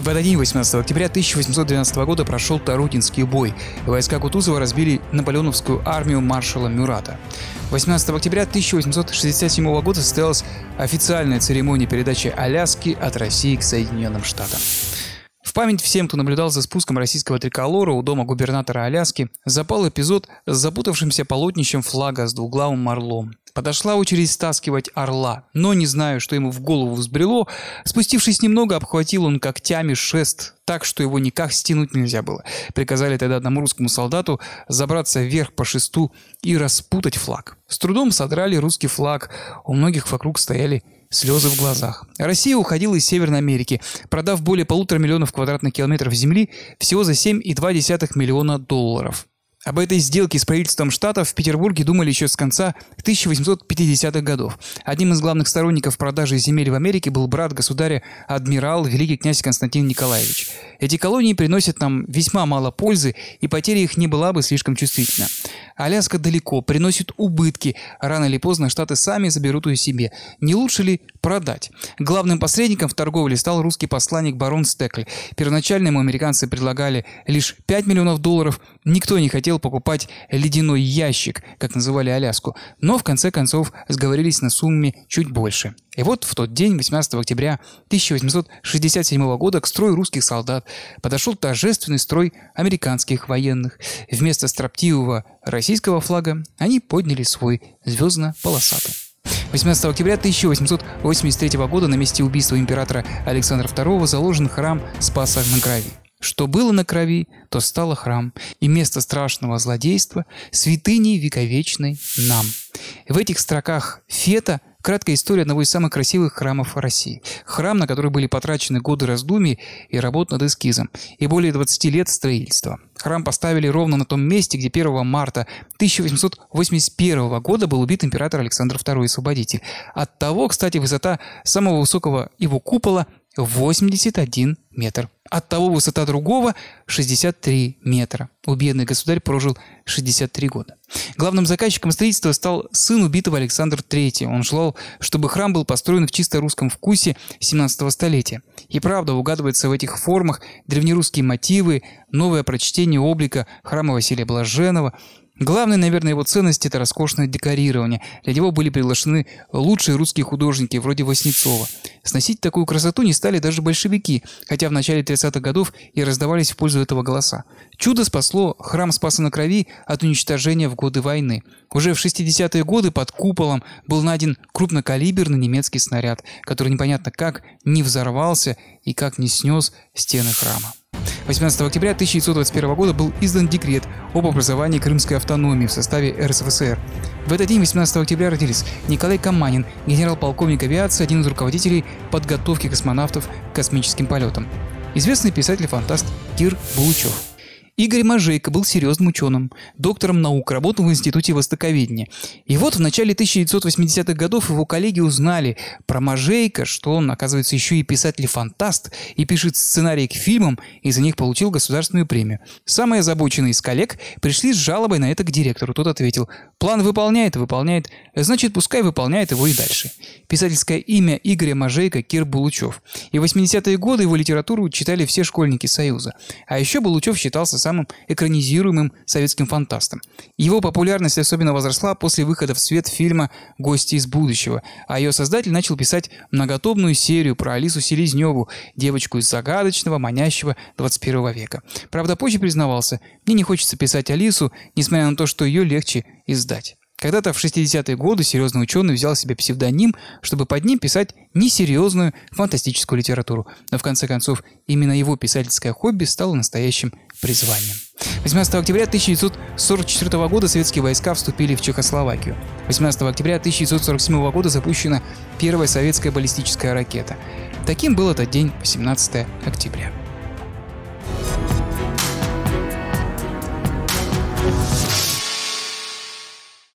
В этот день, 18 октября 1812 года, прошел Тарутинский бой. Войска Кутузова разбили наполеоновскую армию маршала Мюрата. 18 октября 1867 года состоялась официальная церемония передачи Аляски от России к Соединенным Штатам. В память всем, кто наблюдал за спуском российского триколора у дома губернатора Аляски, запал эпизод с запутавшимся полотнищем флага с двуглавым орлом. Подошла очередь стаскивать орла, но, не знаю, что ему в голову взбрело, спустившись немного, обхватил он когтями шест так, что его никак стянуть нельзя было. Приказали тогда одному русскому солдату забраться вверх по шесту и распутать флаг. С трудом содрали русский флаг, у многих вокруг стояли слезы в глазах. Россия уходила из Северной Америки, продав более 1,5 миллиона квадратных километров земли всего за $7,2 миллиона. Об этой сделке с правительством штатов в Петербурге думали еще с конца 1850-х годов. Одним из главных сторонников продажи земель в Америке был брат государя, адмирал, великий князь Константин Николаевич. Эти колонии приносят нам весьма мало пользы, и потеря их не была бы слишком чувствительна. Аляска далеко, приносит убытки, рано или поздно штаты сами заберут ее себе. Не лучше ли продать? Главным посредником в торговле стал русский посланник барон Стекль. Первоначально ему американцы предлагали лишь $5 миллионов, никто не хотел покупать ледяной ящик, как называли Аляску, но в конце концов сговорились на сумме чуть больше. И вот в тот день, 18 октября 1867 года, к строю русских солдат подошел торжественный строй американских военных. Вместо строптивого российского флага они подняли свой звездно-полосатый. 18 октября 1883 года на месте убийства императора Александра II заложен храм Спаса на Крови. Что было на крови, то стало храм, и место страшного злодейства святыней вековечной нам. В этих строках Фета краткая история одного из самых красивых храмов России. Храм, на который были потрачены годы раздумий и работ над эскизом, и более 20 лет строительства. Храм поставили ровно на том месте, где 1 марта 1881 года был убит император Александр II Освободитель. Оттого, кстати, высота самого высокого его купола 81 метр. Оттого высота другого 63 метра. Бедный государь прожил 63 года. Главным заказчиком строительства стал сын убитого Александр III. Он желал, чтобы храм был построен в чисто русском вкусе 17 столетия. И правда, угадывается в этих формах древнерусские мотивы, новое прочтение облика храма Василия Блаженного. Главной, наверное, его ценность – это роскошное декорирование. Для него были приглашены лучшие русские художники, вроде Васнецова. Сносить такую красоту не стали даже большевики, хотя в начале 30-х годов и раздавались в пользу этого голоса. Чудо спасло храм Спаса на Крови от уничтожения в годы войны. Уже в 60-е годы под куполом был найден крупнокалиберный немецкий снаряд, который непонятно как не взорвался и как не снес стены храма. 18 октября 1921 года был издан декрет об образовании крымской автономии в составе РСФСР. В этот день, 18 октября, родились Николай Каманин, генерал-полковник авиации, один из руководителей подготовки космонавтов к космическим полетам. Известный писатель-фантаст Кир Булычев. Игорь Можейко был серьезным ученым, доктором наук, работал в Институте востоковедения. И вот в начале 1980-х годов его коллеги узнали про Можейко, что он, оказывается, еще и писатель-фантаст и пишет сценарии к фильмам, и за них получил государственную премию. Самые озабоченные из коллег пришли с жалобой на это к директору. Тот ответил: «План выполняет, значит, пускай выполняет его и дальше». Писательское имя Игоря Можейко Кир Булычев. И в 80-е годы его литературу читали все школьники Союза. А еще Булычев считался самым экранизируемым советским фантастом. Его популярность особенно возросла после выхода в свет фильма «Гости из будущего», а ее создатель начал писать многотомную серию про Алису Селезневу, девочку из загадочного, манящего 21 века. Правда, позже признавался: «Мне не хочется писать Алису, несмотря на то, что ее легче издать». Когда-то в 60-е годы серьезный ученый взял себе псевдоним, чтобы под ним писать несерьезную фантастическую литературу. Но в конце концов именно его писательское хобби стало настоящим призванием. 18 октября 1944 года советские войска вступили в Чехословакию. 18 октября 1947 года запущена первая советская баллистическая ракета. Таким был этот день, 18 октября.